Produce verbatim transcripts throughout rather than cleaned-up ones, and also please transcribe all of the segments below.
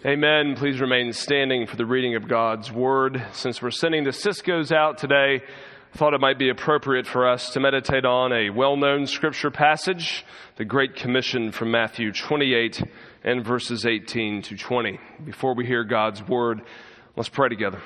Amen. Please remain standing for the reading of God's Word. Since we're sending the Cisco's out today, I thought it might be appropriate for us to meditate on a well-known scripture passage, the Great Commission from Matthew twenty-eight and verses eighteen to twenty. Before we hear God's Word, let's pray together.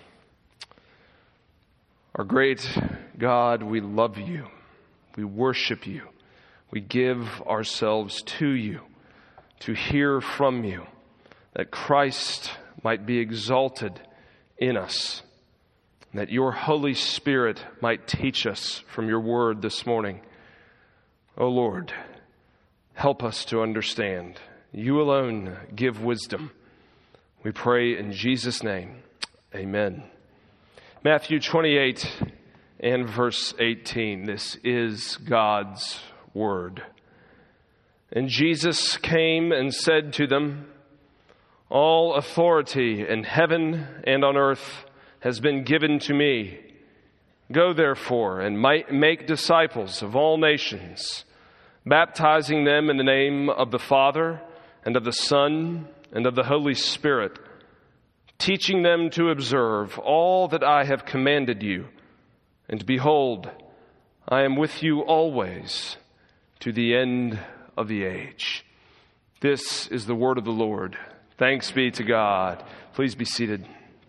Our great God, we love you. We worship you. We give ourselves to you to hear from you, that Christ might be exalted in us, and that your Holy Spirit might teach us from your word this morning. O Lord, help us to understand. You alone give wisdom. We pray in Jesus' name. Amen. Matthew twenty-eight and verse eighteen. This is God's word. And Jesus came and said to them, "All authority in heaven and on earth has been given to me. Go therefore and make disciples of all nations, baptizing them in the name of the Father and of the Son and of the Holy Spirit, teaching them to observe all that I have commanded you. And behold, I am with you always to the end of the age." This is the word of the Lord. Thanks be to God. Please be seated.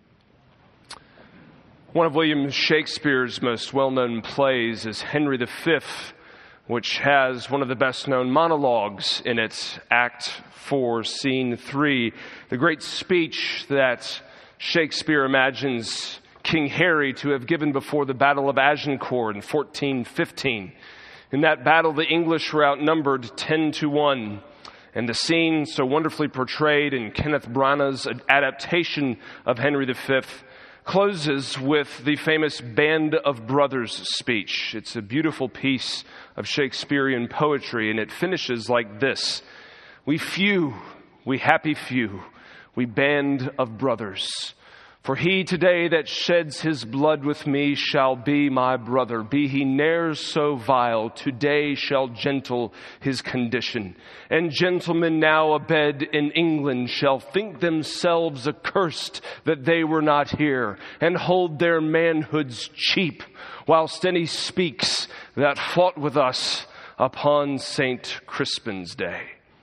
One of William Shakespeare's most well-known plays is Henry the Fifth, which has one of the best-known monologues in it, Act four, Scene three, the great speech that Shakespeare imagines King Harry to have given before the Battle of Agincourt in fourteen fifteen. In that battle, the English were outnumbered ten to one. And the scene, so wonderfully portrayed in Kenneth Branagh's adaptation of Henry the Fifth, closes with the famous Band of Brothers speech. It's a beautiful piece of Shakespearean poetry, and it finishes like this: "We few, we happy few, we band of brothers. For he today that sheds his blood with me shall be my brother. Be he ne'er so vile, today shall gentle his condition. And gentlemen now abed in England shall think themselves accursed that they were not here, and hold their manhoods cheap, whilst any speaks that fought with us upon Saint Crispin's day."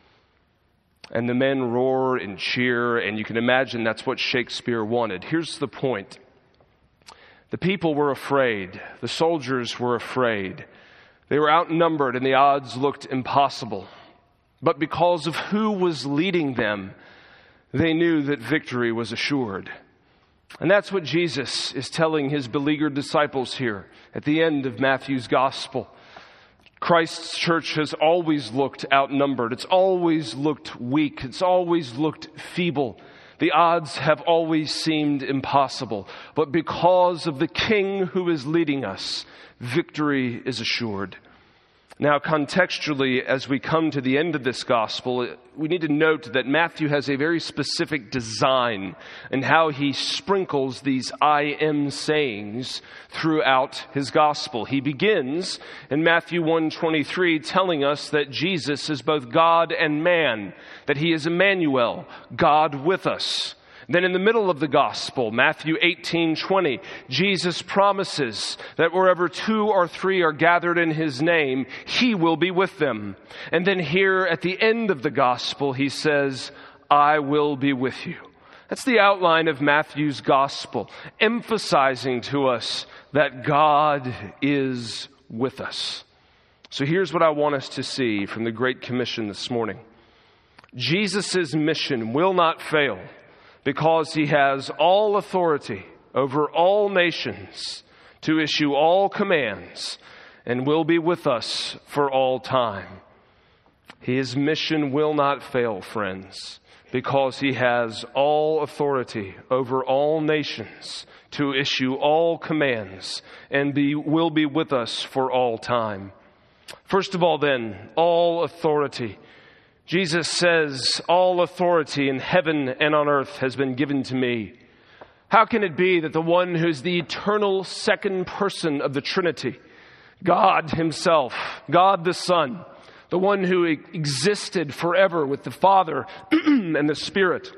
And the men roar and cheer, and you can imagine that's what Shakespeare wanted. Here's the point. The people were afraid. The soldiers were afraid. They were outnumbered, and the odds looked impossible. But because of who was leading them, they knew that victory was assured. And that's what Jesus is telling his beleaguered disciples here at the end of Matthew's gospel. Christ's church has always looked outnumbered. It's always looked weak. It's always looked feeble. The odds have always seemed impossible. But because of the King who is leading us, victory is assured. Now, contextually, as we come to the end of this gospel, we need to note that Matthew has a very specific design in how he sprinkles these I am sayings throughout his gospel. He begins in Matthew one twenty-three telling us that Jesus is both God and man, that he is Emmanuel, God with us. Then in the middle of the gospel, Matthew eighteen twenty, Jesus promises that wherever two or three are gathered in his name, he will be with them. And then here at the end of the gospel, he says, "I will be with you." That's the outline of Matthew's gospel, emphasizing to us that God is with us. So here's what I want us to see from the Great Commission this morning. Jesus' mission will not fail, because he has all authority over all nations to issue all commands and will be with us for all time. His mission will not fail, friends, because he has all authority over all nations to issue all commands and be, will be with us for all time. First of all, then, all authority. Jesus says, "All authority in heaven and on earth has been given to me." How can it be that the one who's the eternal second person of the Trinity, God himself, God the Son, the one who existed forever with the Father and the Spirit,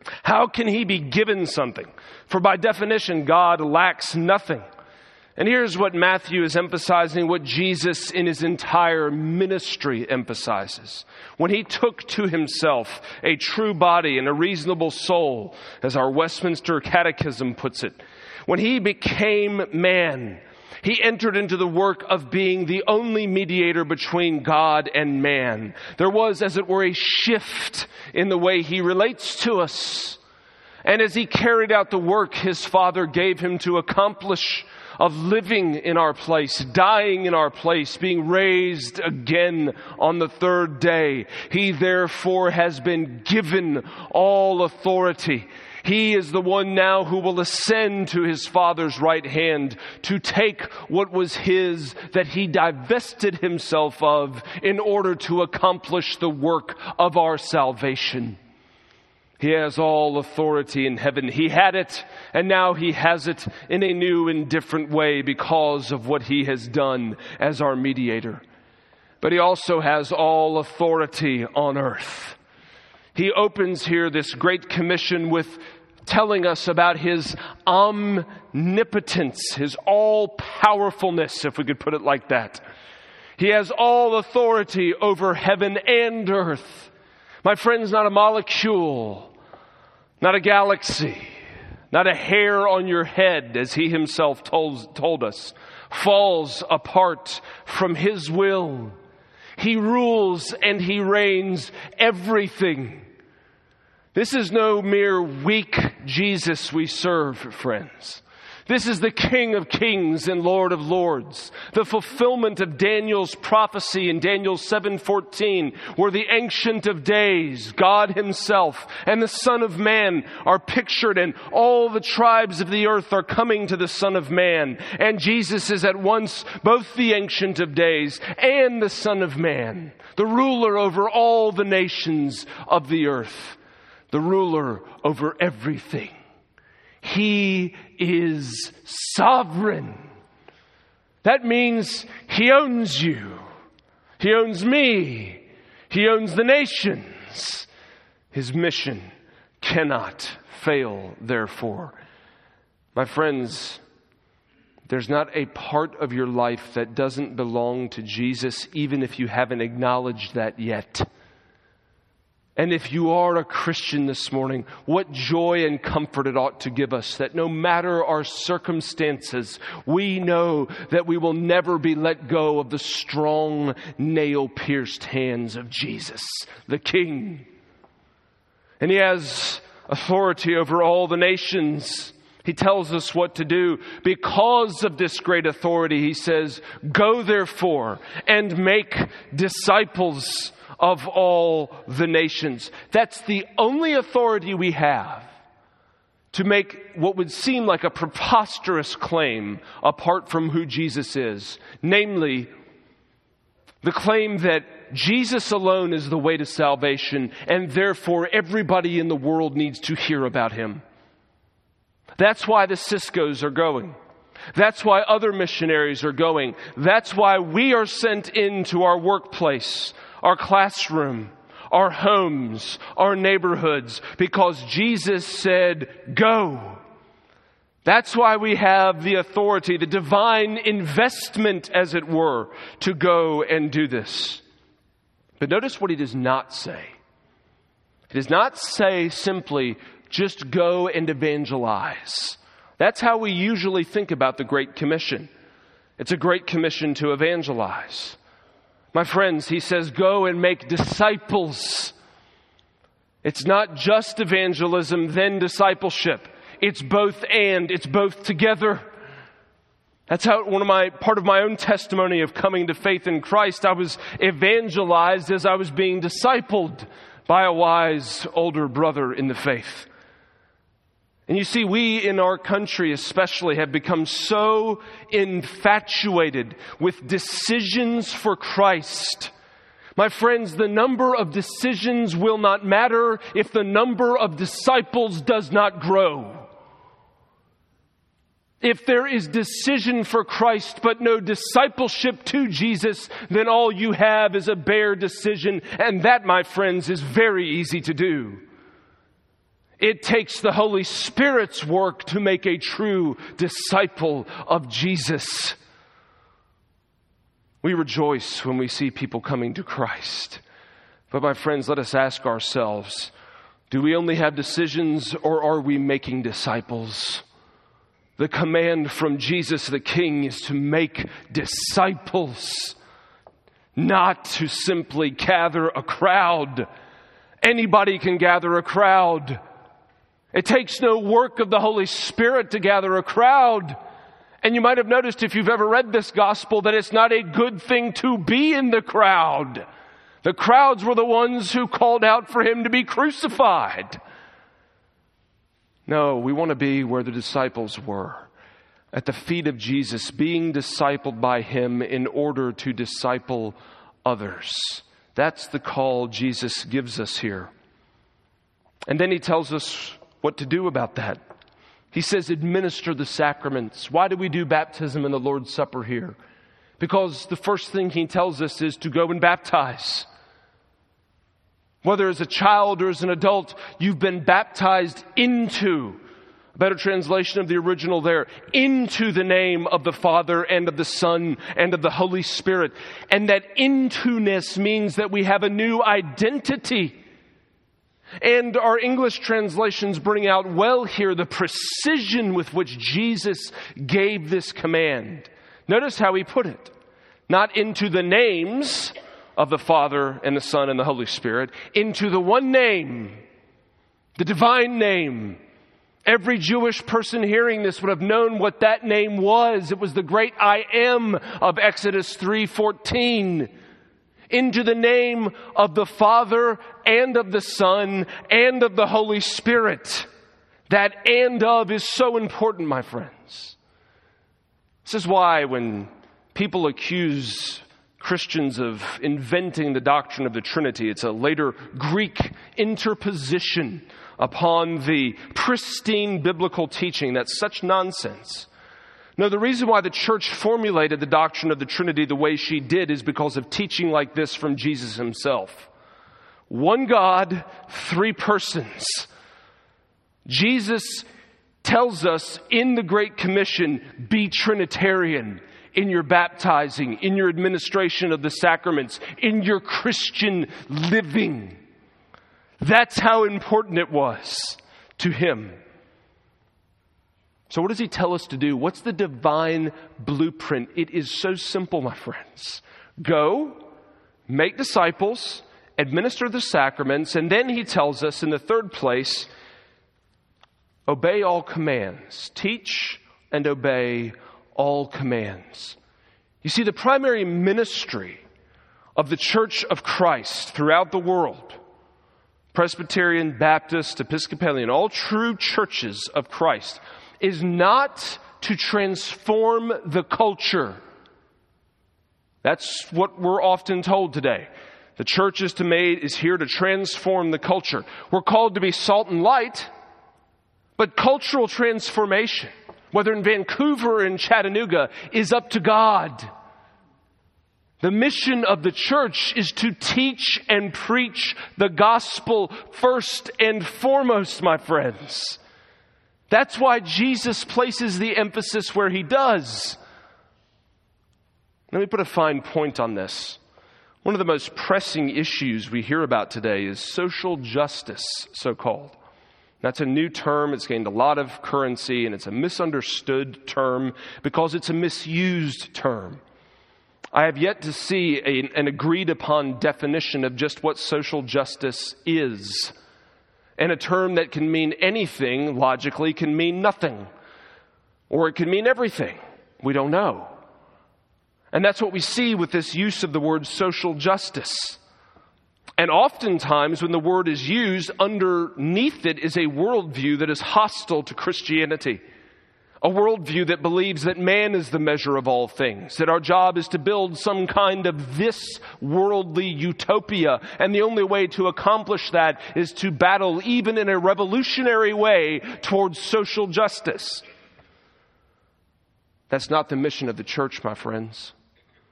How can he be given something? For by definition, God lacks nothing. And here's what Matthew is emphasizing, what Jesus in his entire ministry emphasizes. When he took to himself a true body and a reasonable soul, as our Westminster Catechism puts it, when he became man, he entered into the work of being the only mediator between God and man. There was, as it were, a shift in the way he relates to us. And as he carried out the work his Father gave him to accomplish, of living in our place, dying in our place, being raised again on the third day, he therefore has been given all authority. He is the one now who will ascend to his Father's right hand to take what was his that he divested himself of in order to accomplish the work of our salvation. He has all authority in heaven. He had it, and now he has it in a new and different way because of what he has done as our mediator. But he also has all authority on earth. He opens here this great commission with telling us about his omnipotence, his all-powerfulness, if we could put it like that. He has all authority over heaven and earth. My friends, not a molecule, not a galaxy, not a hair on your head, as he himself told, told us, falls apart from his will. He rules and he reigns everything. This is no mere weak Jesus we serve, friends. This is the King of Kings and Lord of Lords. The fulfillment of Daniel's prophecy in Daniel seven fourteen, where the Ancient of Days, God himself, and the Son of Man are pictured, and all the tribes of the earth are coming to the Son of Man. And Jesus is at once both the Ancient of Days and the Son of Man, the ruler over all the nations of the earth, the ruler over everything. He is sovereign. That means he owns you. He owns me. He owns the nations. His mission cannot fail, therefore. My friends, there's not a part of your life that doesn't belong to Jesus, even if you haven't acknowledged that yet. And if you are a Christian this morning, what joy and comfort it ought to give us that no matter our circumstances, we know that we will never be let go of the strong, nail-pierced hands of Jesus, the King. And he has authority over all the nations. He tells us what to do. Because of this great authority, he says, "Go therefore and make disciples of all the nations." That's the only authority we have to make what would seem like a preposterous claim apart from who Jesus is. Namely, the claim that Jesus alone is the way to salvation, and therefore everybody in the world needs to hear about him. That's why the Ciscos are going. That's why other missionaries are going. That's why we are sent into our workplace, our classroom, our homes, our neighborhoods, because Jesus said, "Go." That's why we have the authority, the divine investment, as it were, to go and do this. But notice what he does not say. He does not say simply, just go and evangelize. That's how we usually think about the Great Commission. It's a great commission to evangelize. My friends, he says, go and make disciples. It's not just evangelism, then discipleship. It's both and, it's both together. That's how one of my, part of my own testimony of coming to faith in Christ, I was evangelized as I was being discipled by a wise older brother in the faith. And you see, we in our country especially have become so infatuated with decisions for Christ. My friends, the number of decisions will not matter if the number of disciples does not grow. If there is decision for Christ but no discipleship to Jesus, then all you have is a bare decision. And that, my friends, is very easy to do. It takes the Holy Spirit's work to make a true disciple of Jesus. We rejoice when we see people coming to Christ. But my friends, let us ask ourselves, do we only have decisions, or are we making disciples? The command from Jesus the King is to make disciples, not to simply gather a crowd. Anybody can gather a crowd. It takes no work of the Holy Spirit to gather a crowd. And you might have noticed, if you've ever read this gospel, that it's not a good thing to be in the crowd. The crowds were the ones who called out for him to be crucified. No, we want to be where the disciples were, at the feet of Jesus, being discipled by him in order to disciple others. That's the call Jesus gives us here. And then he tells us what to do about that. He says, administer the sacraments. Why do we do baptism and the Lord's Supper here? Because the first thing he tells us is to go and baptize. Whether as a child or as an adult, you've been baptized into, a better translation of the original there, into the name of the Father and of the Son and of the Holy Spirit. And that into-ness means that we have a new identity. And our English translations bring out well here the precision with which Jesus gave this command. Notice how he put it. Not into the names of the Father and the Son and the Holy Spirit, into the one name, the divine name. Every Jewish person hearing this would have known what that name was. It was the great I Am of Exodus three fourteen. Into the name of the Father and of the Son and of the Holy Spirit. That and of is so important, my friends. This is why when people accuse Christians of inventing the doctrine of the Trinity, it's a later Greek interposition upon the pristine biblical teaching. That's such nonsense. No, the reason why the church formulated the doctrine of the Trinity the way she did is because of teaching like this from Jesus himself. One God, three persons. Jesus tells us in the Great Commission, be Trinitarian in your baptizing, in your administration of the sacraments, in your Christian living. That's how important it was to him. So what does he tell us to do? What's the divine blueprint? It is so simple, my friends. Go, make disciples, administer the sacraments, and then he tells us in the third place, obey all commands. Teach and obey all commands. You see, the primary ministry of the Church of Christ throughout the world, Presbyterian, Baptist, Episcopalian, all true churches of Christ, is not to transform the culture. That's what we're often told today. The church is to made is here to transform the culture. We're called to be salt and light, but cultural transformation, whether in Vancouver or in Chattanooga, is up to God. The mission of the church is to teach and preach the gospel first and foremost, my friends. That's why Jesus places the emphasis where he does. Let me put a fine point on this. One of the most pressing issues we hear about today is social justice, so-called. That's a new term. It's gained a lot of currency, and it's a misunderstood term because it's a misused term. I have yet to see a, an agreed-upon definition of just what social justice is. And a term that can mean anything, logically, can mean nothing. Or it can mean everything. We don't know. And that's what we see with this use of the word social justice. And oftentimes when the word is used, underneath it is a worldview that is hostile to Christianity. A worldview that believes that man is the measure of all things, that our job is to build some kind of this worldly utopia, and the only way to accomplish that is to battle, even in a revolutionary way, towards social justice. That's not the mission of the church, my friends.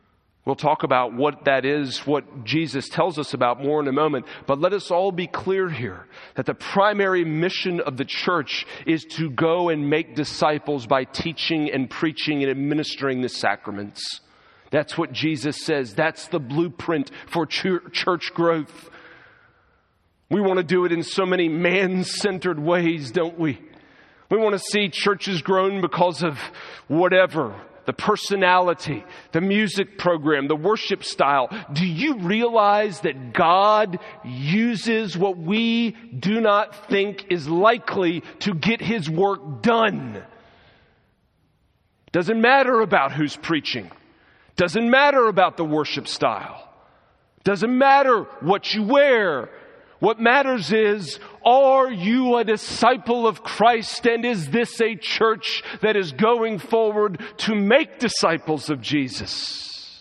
We'll talk about what that is, what Jesus tells us about more in a moment. But let us all be clear here that the primary mission of the church is to go and make disciples by teaching and preaching and administering the sacraments. That's what Jesus says. That's the blueprint for church growth. We want to do it in so many man-centered ways, don't we? We want to see churches grown because of whatever. The personality, the music program, the worship style. Do you realize that God uses what we do not think is likely to get His work done? Doesn't matter about who's preaching. Doesn't matter about the worship style. Doesn't matter what you wear. What matters is, are you a disciple of Christ, and is this a church that is going forward to make disciples of Jesus?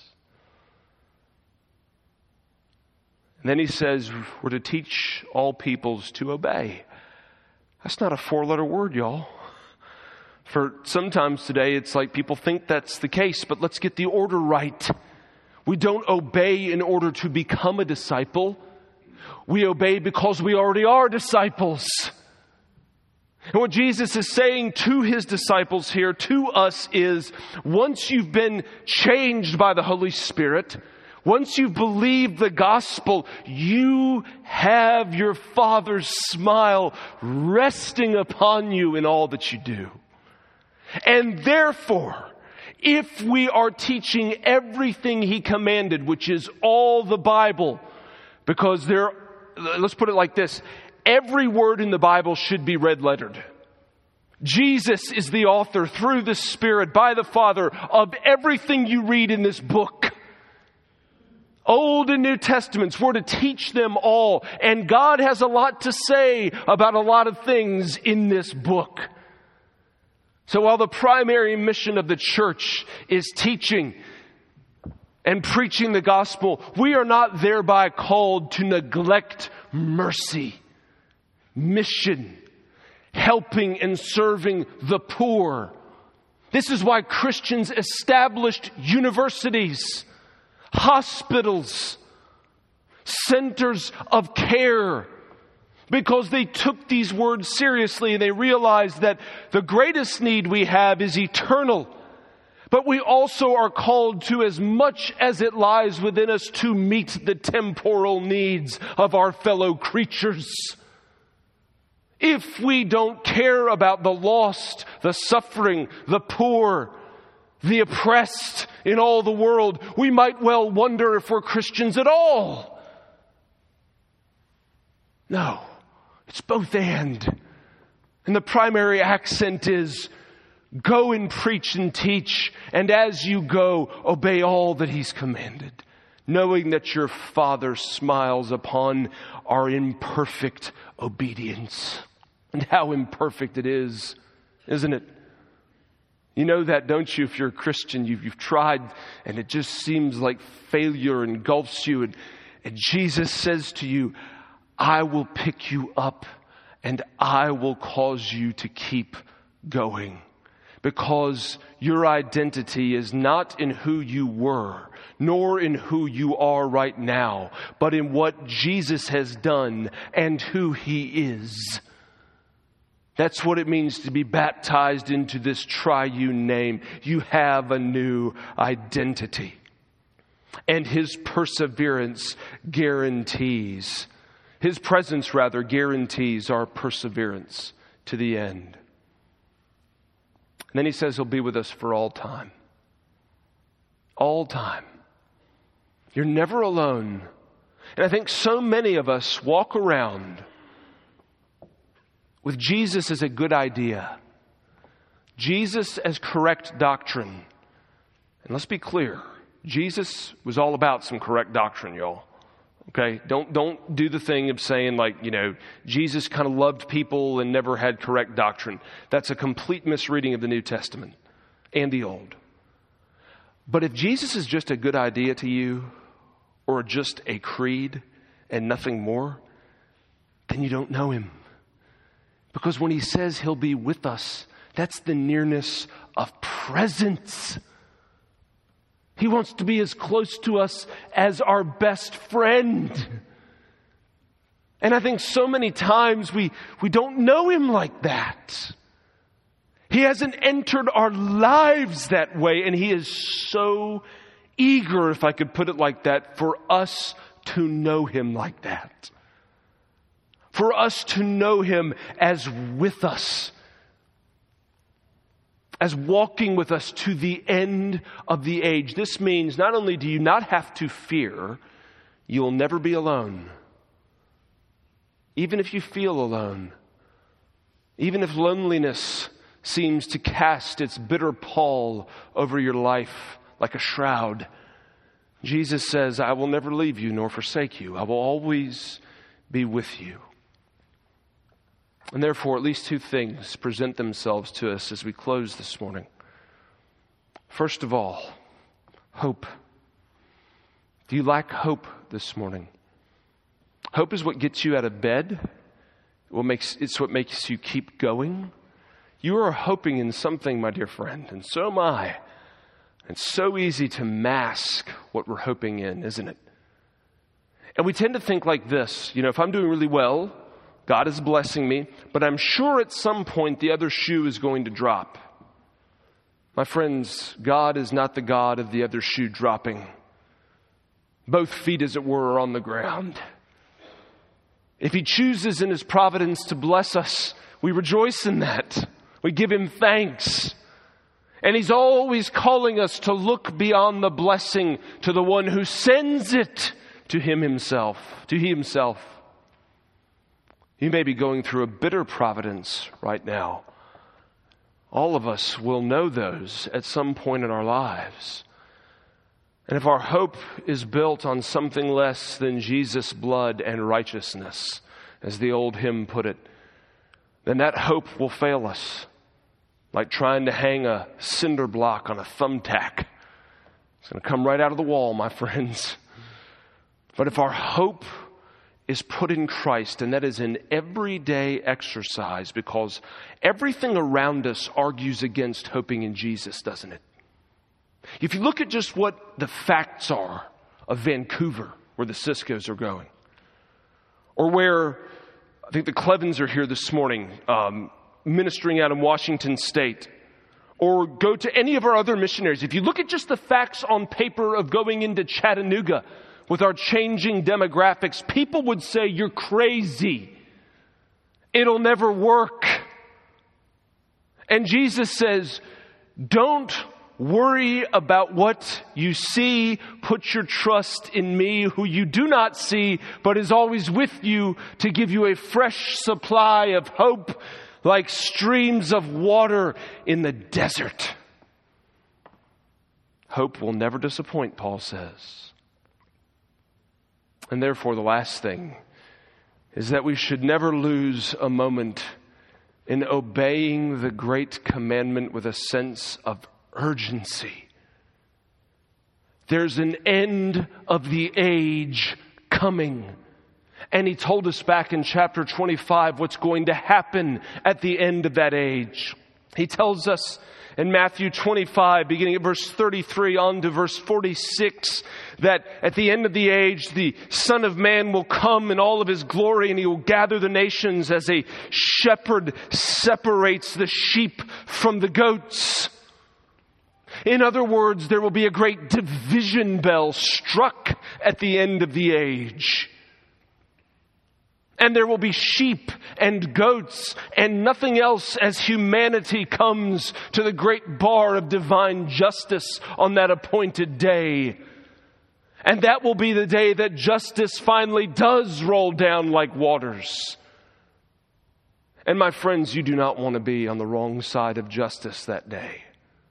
And then he says we're to teach all peoples to obey. That's not a four-letter word, y'all. For sometimes today it's like people think that's the case, but let's get the order right. We don't obey in order to become a disciple. We obey because we already are disciples. And what Jesus is saying to His disciples here, to us, is once you've been changed by the Holy Spirit, once you've believed the gospel, you have your Father's smile resting upon you in all that you do. And therefore, if we are teaching everything He commanded, which is all the Bible, because there, let's put it like this. Every word in the Bible should be red lettered. Jesus is the author through the Spirit by the Father of everything you read in this book. Old and New Testaments, we're to teach them all. And God has a lot to say about a lot of things in this book. So while the primary mission of the church is teaching and preaching the gospel, we are not thereby called to neglect mercy, mission, helping and serving the poor. This is why Christians established universities, hospitals, centers of care, because they took these words seriously and they realized that the greatest need we have is eternal. But we also are called to, as much as it lies within us, to meet the temporal needs of our fellow creatures. If we don't care about the lost, the suffering, the poor, the oppressed in all the world, we might well wonder if we're Christians at all. No, it's both and. And the primary accent is, go and preach and teach, and as you go, obey all that He's commanded, knowing that your Father smiles upon our imperfect obedience. And how imperfect it is, isn't it? You know that, don't you? If you're a Christian, you've, you've tried, and it just seems like failure engulfs you. And, and Jesus says to you, I will pick you up, and I will cause you to keep going. Because your identity is not in who you were, nor in who you are right now, but in what Jesus has done and who He is. That's what it means to be baptized into this triune name. You have a new identity. And His perseverance guarantees, His presence rather guarantees our perseverance to the end. And then He says He'll be with us for all time. All time. You're never alone. And I think so many of us walk around with Jesus as a good idea, Jesus as correct doctrine. And let's be clear, Jesus was all about some correct doctrine, y'all. Okay? Don't, don't do the thing of saying like, you know, Jesus kind of loved people and never had correct doctrine. That's a complete misreading of the New Testament and the Old. But if Jesus is just a good idea to you, or just a creed and nothing more, then you don't know Him. Because when He says He'll be with us, that's the nearness of presence. He wants to be as close to us as our best friend. And I think so many times we, we don't know Him like that. He hasn't entered our lives that way, and He is so eager, if I could put it like that, for us to know Him like that. For us to know Him as with us, as walking with us to the end of the age. This means not only do you not have to fear, you'll never be alone. Even if you feel alone, even if loneliness seems to cast its bitter pall over your life like a shroud, Jesus says, I will never leave you nor forsake you. I will always be with you. And therefore, at least two things present themselves to us as we close this morning. First of all, hope. Do you lack hope this morning? Hope is what gets you out of bed. What makes, it's what makes you keep going. You are hoping in something, my dear friend, and so am I. It's so easy to mask what we're hoping in, isn't it? And we tend to think like this, you know, if I'm doing really well, God is blessing me, but I'm sure at some point the other shoe is going to drop. My friends, God is not the God of the other shoe dropping. Both feet, as it were, are on the ground. If He chooses in His providence to bless us, we rejoice in that. We give Him thanks. And He's always calling us to look beyond the blessing to the one who sends it to Him Himself, to He Himself. You may be going through a bitter providence right now. All of us will know those at some point in our lives. And if our hope is built on something less than Jesus' blood and righteousness, as the old hymn put it, then that hope will fail us. Like trying to hang a cinder block on a thumbtack. It's going to come right out of the wall, my friends. But if our hope is put in Christ, and that is an everyday exercise, because everything around us argues against hoping in Jesus, doesn't it? If you look at just what the facts are of Vancouver, where the Ciscos are going, or where, I think the Clevens are here this morning, um, ministering out in Washington State, or go to any of our other missionaries. If you look at just the facts on paper of going into Chattanooga with our changing demographics, people would say, you're crazy. It'll never work. And Jesus says, don't worry about what you see. Put your trust in me, who you do not see, but is always with you to give you a fresh supply of hope, like streams of water in the desert. Hope will never disappoint, Paul says. And therefore, the last thing is that we should never lose a moment in obeying the great commandment with a sense of urgency. There's an end of the age coming. And He told us back in chapter twenty-five what's going to happen at the end of that age. He tells us in Matthew twenty-five, beginning at verse thirty-three on to verse forty-six, that at the end of the age, the Son of Man will come in all of His glory, and He will gather the nations as a shepherd separates the sheep from the goats. In other words, there will be a great division bell struck at the end of the age. And there will be sheep and goats and nothing else as humanity comes to the great bar of divine justice on that appointed day. And that will be the day that justice finally does roll down like waters. And my friends, you do not want to be on the wrong side of justice that day.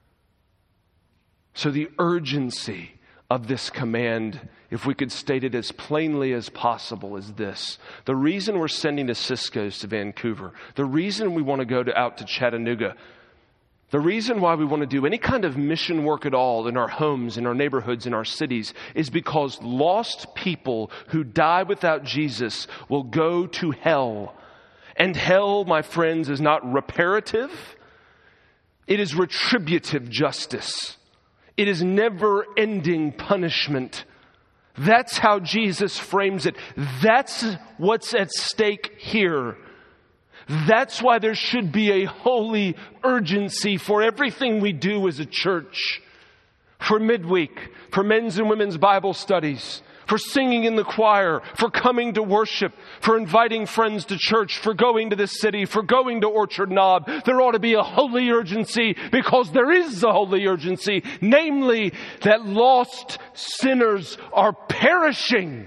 So the urgency of this command, if we could state it as plainly as possible, is this. The reason we're sending the Ciscos to Vancouver, the reason we want to go to, out to Chattanooga, the reason why we want to do any kind of mission work at all in our homes, in our neighborhoods, in our cities, is because lost people who die without Jesus will go to hell. And hell, my friends, is not reparative. It is retributive justice. It is never-ending punishment. That's how Jesus frames it. That's what's at stake here. That's why there should be a holy urgency for everything we do as a church. For midweek, for men's and women's Bible studies, for singing in the choir, for coming to worship, for inviting friends to church, for going to the city, for going to Orchard Knob. There ought to be a holy urgency, because there is a holy urgency, namely that lost sinners are perishing.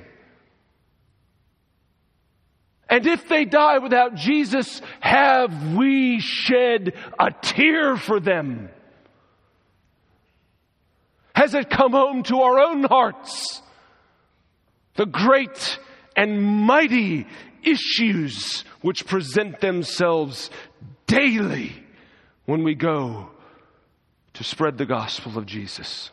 And if they die without Jesus, have we shed a tear for them? Has it come home to our own hearts? The great and mighty issues which present themselves daily when we go to spread the gospel of Jesus.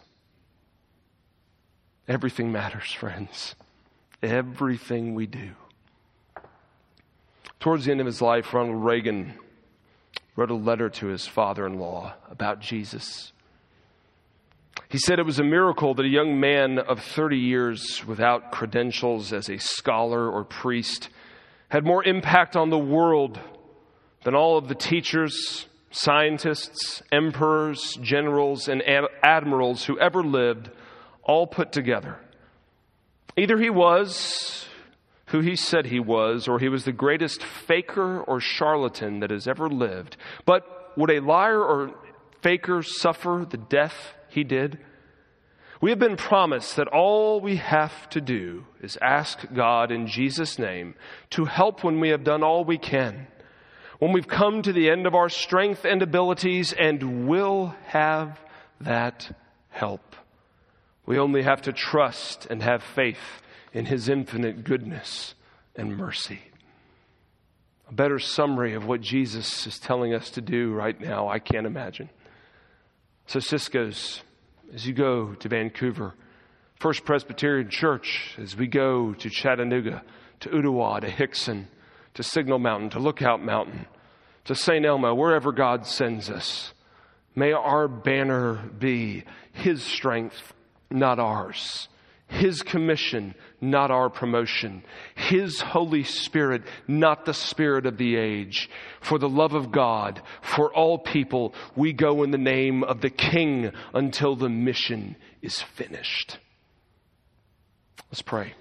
Everything matters, friends. Everything we do. Towards the end of his life, Ronald Reagan wrote a letter to his father-in-law about Jesus. He said it was a miracle that a young man of thirty years without credentials as a scholar or priest had more impact on the world than all of the teachers, scientists, emperors, generals, and admirals who ever lived, all put together. Either he was who he said he was, or he was the greatest faker or charlatan that has ever lived. But would a liar or faker suffer the death he did? We have been promised that all we have to do is ask God in Jesus' name to help when we have done all we can, when we've come to the end of our strength and abilities, and will have that help. We only have to trust and have faith in His infinite goodness and mercy. A better summary of what Jesus is telling us to do right now, I can't imagine. So Cisco's, as you go to Vancouver, First Presbyterian Church, as we go to Chattanooga, to Ottawa, to Hickson, to Signal Mountain, to Lookout Mountain, to Saint Elmo, wherever God sends us, may our banner be His strength, not ours. His commission, not our promotion. His Holy Spirit, not the spirit of the age. For the love of God, for all people, we go in the name of the King until the mission is finished. Let's pray.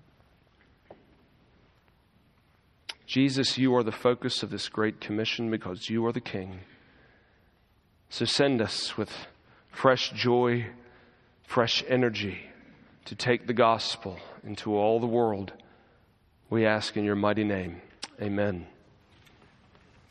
Jesus, you are the focus of this great commission because you are the King. So send us with fresh joy, fresh energy, to take the gospel into all the world. We ask in your mighty name. Amen.